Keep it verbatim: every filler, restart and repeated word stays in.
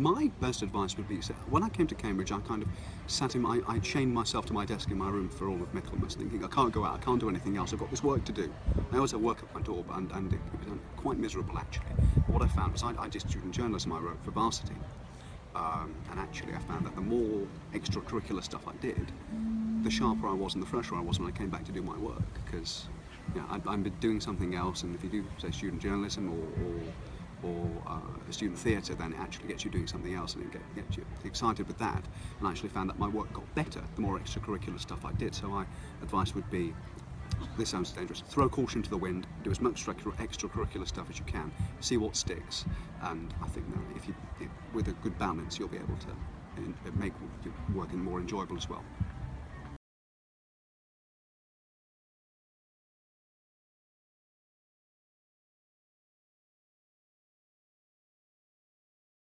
My best advice would be, so when I came to Cambridge, I kind of sat in my, I chained myself to my desk in my room for all of Michaelmas, thinking I can't go out, I can't do anything else, I've got this work to do. I always had work at my door, and, and it, it was quite miserable actually. But what I found was I, I did student journalism, I wrote for Varsity, um, and actually I found that the more extracurricular stuff I did, the sharper I was and the fresher I was when I came back to do my work, because you know, I'd, I'd been doing something else, and if you do, say, student journalism or, or or uh, a student theatre, then it actually gets you doing something else, and it get, gets you excited with that. And I actually found that my work got better the more extracurricular stuff I did. So my advice would be, this sounds dangerous, throw caution to the wind, do as much extracurricular stuff as you can, see what sticks, and I think that if you, if, with a good balance, you'll be able to make your work more enjoyable as well.